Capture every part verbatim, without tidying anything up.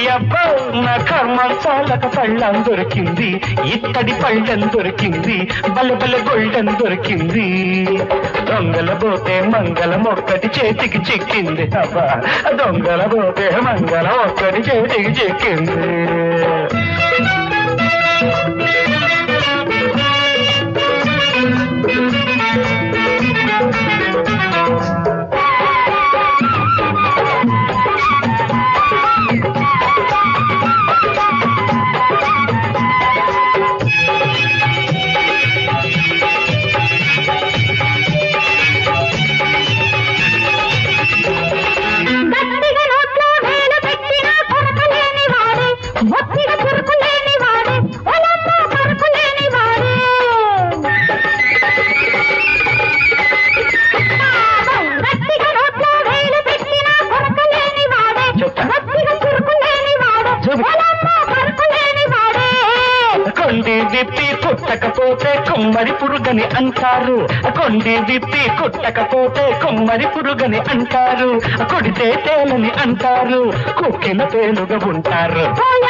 ఓయబ్బో నా కర్మం చాలక పళ్ళం దొరికింది, ఇత్తడి పళ్ళం దొరికింది, బల బల గొల్డెన్ దొరికింది. దొంగల పోతే మంగళం ఒక్కటి చేతికి చిక్కింది, అబ్బా దొంగల పోతే మంగళం ఒక్కటి చేతికి చిక్కింది. కొండి విప్పి కుట్టకపోతే కుమ్మరి పురుగని అంటారు, కొండి విప్పి కుట్టకపోతే కుమ్మరి పురుగని అంటారు, కొడితే తేలని అంటారు, కుక్కిన తేలుగా ఉంటారు.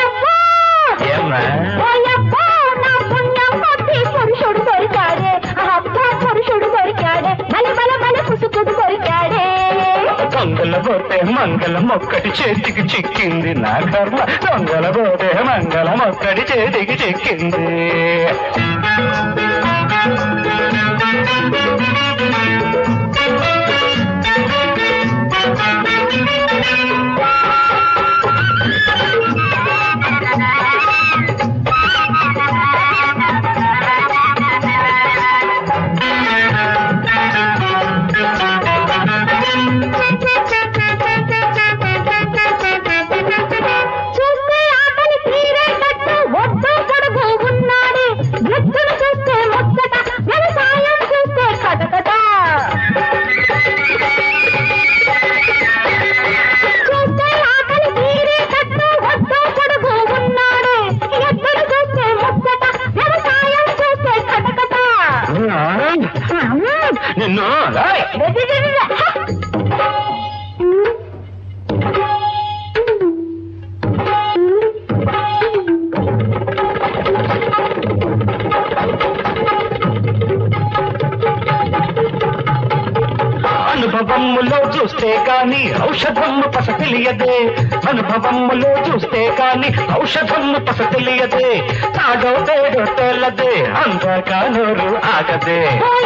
పురుషుడు దొరికాడే, పురుషుడు దొరికాడే, బల బల బల పుసుకుడు దొరికాడే. దొంగల పోతే మంగళం ఒక్కటి చేతికి చిక్కింది నా కర్మ, దొంగల పోతే మంగళం ఒక్కటి చేతికి చిక్కింది. నిన్ను అనుభవములో చూస్తే కాని ఔషధము పస తెలియదే, అనుభవములో చూస్తే కాని ఔషధము పస తెలియదే, తాడో తేడో తెల్లదే, అందాక నోరు ఆగదే.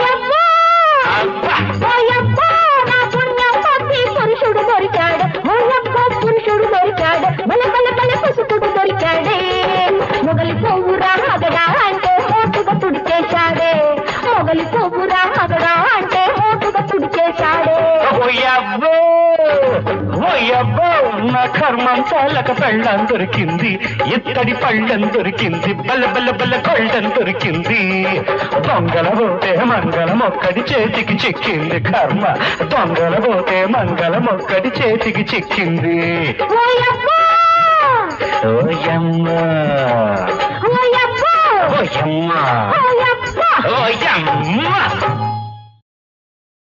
పురుషుడు దొరికాడు, పురుషుడు దొరికాడు, బల బల బల పుసుకుడు దొరికాడే. మొగలి పువ్వురా మగడా అంటే మోటుగా తుడిచేశాడే, మొగలి పువ్వురా మగడా అంటే మోటుగా తుడిచేశాడే. ఓయబ్బో ఓయబ్బో నా కర్మం చాలక పెళ్ళం దొరికింది, ఇత్తడి పళ్ళం దొరికింది, బల బల బల గొల్డెన్ దొరికింది. దొంగల పోతే మంగళం ఒక్కటి చేతికి చిక్కింది కర్మ, దొంగల పోతే మంగళం ఒక్కటి చేతికి చిక్కింది. ఓయబ్బో ఓయమ్మ ఓయబ్బో ఓయమ్మ ఓయబ్బో ఓయమ్మ.